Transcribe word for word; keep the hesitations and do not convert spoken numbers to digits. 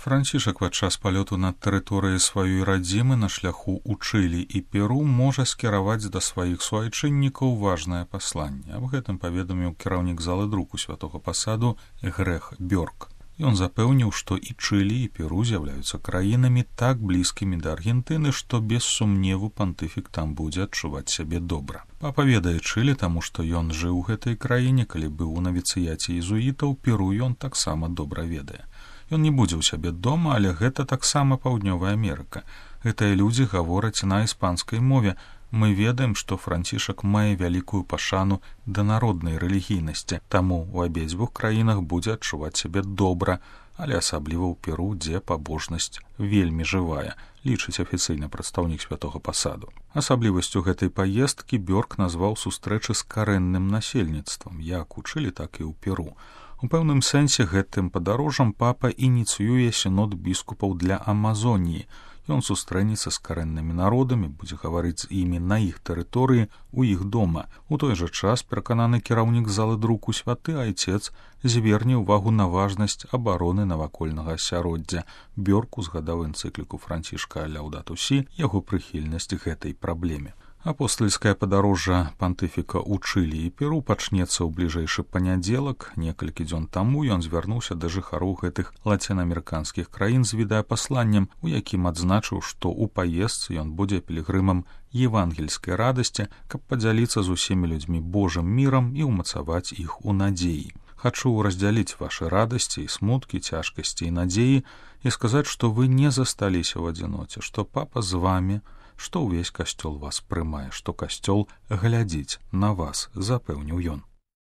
Францішак падчас палёту над тэрыторыяй сваёй радзімы на шляху ў Чылі і Перу можа скіраваць да сваіх суайчыннікаў важнае пасланне. Аб гэтым паведаміў кіраўнік залы друку святога пасаду Грэх Бёрк. Ён запэўніў, што і Чылі, і Перу з'яўляюцца краінамі так блізкімі да Аргентыны, што без сумневу пантыфік там будзе адчуваць сябе добра. Папа ведае Чылі, таму што ён жыў у гэтай краіне, калі быў у навіцыяце езуітаў, Перу ён таксама добра ведае. Ён не будзе ў сябе дома, але гэта таксама Паўднёвая Амерыка. Гэтыя людзі гавораць на іспанскай мове. Мы ведаем, што Францішак мае вялікую пашану да народнай рэлігійнасці, таму ў абедзвюх краінах будзе адчуваць сябе добра, але асабліва ў Перу, дзе пабожнасць вельмі жывая, лічыць афіцыйны прадстаўнік святога пасаду. Асаблівасцю гэтай паездкі Бёрк назваў сустрэчы з карэнным насельніцтвам, як у Чылі, так і ў Перу. У пэўным сэнсе гэтым падарожжам папа ініцыюе сінод біскупаў для Амазоніі. Ён сустрэнецца з карэннымі народамі, будзе гаварыць з імі на іх тэрыторыі, у іх дома. У той жа час перакананы кіраўнік залы друку святы айцец зверне ўвагу на важнасць абароны навакольнага асяроддзя. Бёрк узгадаў энцыкліку Францішка Ляўдату Сі, яго прыхільнасць гэтай праблеме. Апостальскае падарожжа пантыфіка ў Чылі і Перу пачнецца ў бліжэйшы панядзелак. Некалькі дзён таму ён звярнуўся да жыхароў гэтых лацінаамерыканскіх краін з відэапасланнем, у якім адзначыў, што ў паездцы ён будзе пілігрымам евангельскай радасці, каб падзяліцца з усімі людзьмі Божым мірам і ўмацаваць іх у надзеі. Хачу раздзяліць вашы радасці і смуткі, цяжкасці і надзеі і сказаць, што вы не засталіся ў адзіноце, што папа з вамі, што ўвесь касцёл вас прымае, што касцёл глядзіць на вас, запэўніў ён.